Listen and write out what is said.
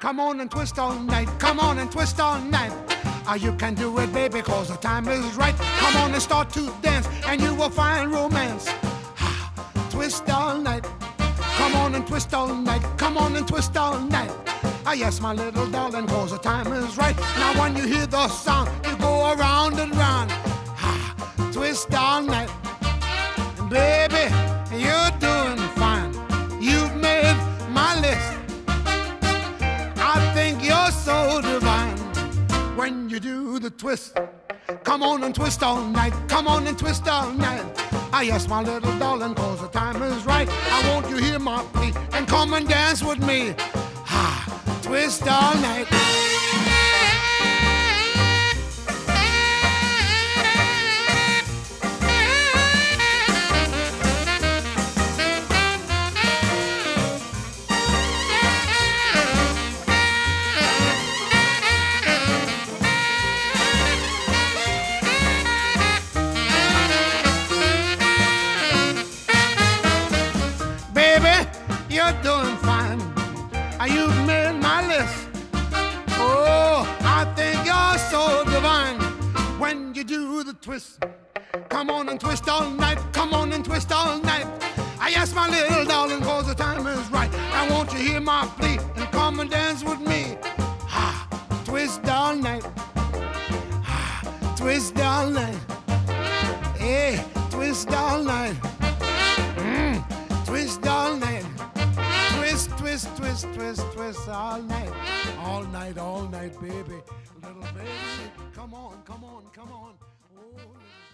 Come on and twist all night. Come on and twist all night. You can do it, baby, cause the time is right. Come on and start to dance, and you will find romance. Twist all night. Come on and twist all night. Come on and twist all night. Yes, my little darling, cause the time is right. Now when you hear the sound, you go around and round. Twist all night. Baby, you're doing fine. You've made my list. I think you're so divine when you do the twist. Come on and twist all night. Come on and twist all night. Yes, my little darling, cause the time is right. I want you hear my plea and come and dance with me. Twist all night. You're doing fine. You've made my list. Oh, I think you're so divine when you do the twist. Come on and twist all night. Come on and twist all night. Yes, my little darling, cause the time is right. I want you to hear my plea and come and dance with me. Twist all night. Twist all night. Hey, twist all night. Twist all night. Twist, twist, twist, twist, twist all night. All night, baby. Little baby, come on, come on, come on. Oh,